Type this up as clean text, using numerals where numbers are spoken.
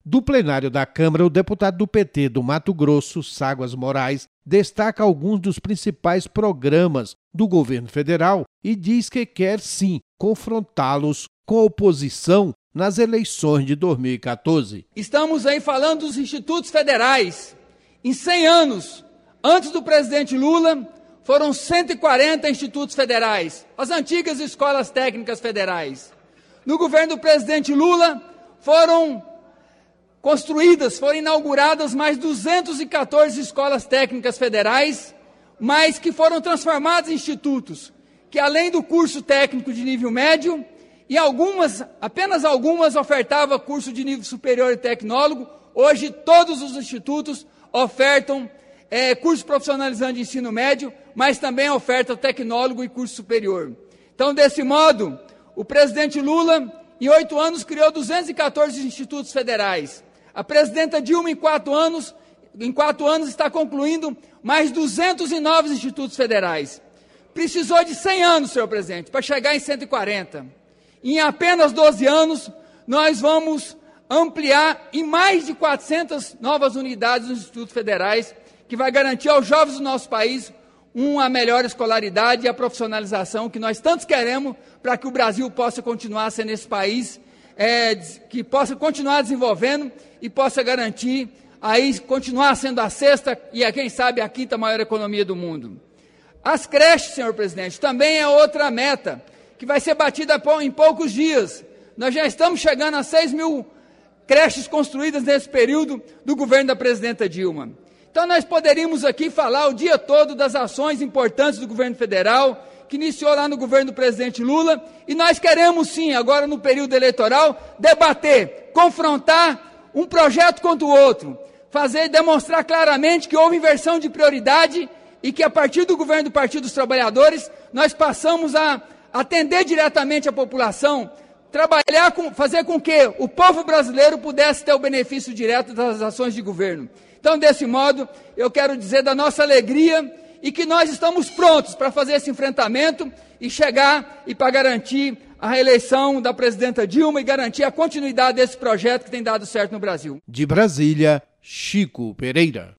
Do plenário da Câmara, o deputado do PT do Mato Grosso, Ságuas Moraes, destaca alguns dos principais programas do governo federal e diz que quer, sim, confrontá-los com a oposição nas eleições de 2014. Estamos aí falando dos institutos federais. Em 100 anos, antes do presidente Lula, foram 140 institutos federais, as antigas escolas técnicas federais. No governo do presidente Lula, foram inauguradas mais 214 escolas técnicas federais, mas que foram transformadas em institutos, que além do curso técnico de nível médio, e apenas algumas ofertavam curso de nível superior e tecnólogo, hoje todos os institutos ofertam curso profissionalizante de ensino médio, mas também ofertam tecnólogo e curso superior. Então, desse modo, o presidente Lula, em 8 anos, criou 214 institutos federais. A presidenta Dilma, em 4 anos, está concluindo mais 209 institutos federais. Precisou de 100 anos, senhor presidente, para chegar em 140. Em apenas 12 anos, nós vamos ampliar em mais de 400 novas unidades dos institutos federais, que vai garantir aos jovens do nosso país uma melhor escolaridade e a profissionalização que nós tantos queremos para que o Brasil possa continuar sendo esse país que possa continuar desenvolvendo e possa garantir aí continuar sendo a 6ª e, quem sabe, a 5ª maior economia do mundo. As creches, senhor presidente, também é outra meta que vai ser batida em poucos dias. Nós já estamos chegando a 6 mil creches construídas nesse período do governo da presidenta Dilma. Então, nós poderíamos aqui falar o dia todo das ações importantes do governo federal, que iniciou lá no governo do presidente Lula, e nós queremos sim, agora no período eleitoral, debater, confrontar um projeto contra o outro, demonstrar claramente que houve inversão de prioridade e que a partir do governo do Partido dos Trabalhadores, nós passamos a atender diretamente a população, fazer com que o povo brasileiro pudesse ter o benefício direto das ações de governo. Então, desse modo, eu quero dizer da nossa alegria e que nós estamos prontos para fazer esse enfrentamento e chegar e para garantir a reeleição da presidenta Dilma e garantir a continuidade desse projeto que tem dado certo no Brasil. De Brasília, Chico Pereira.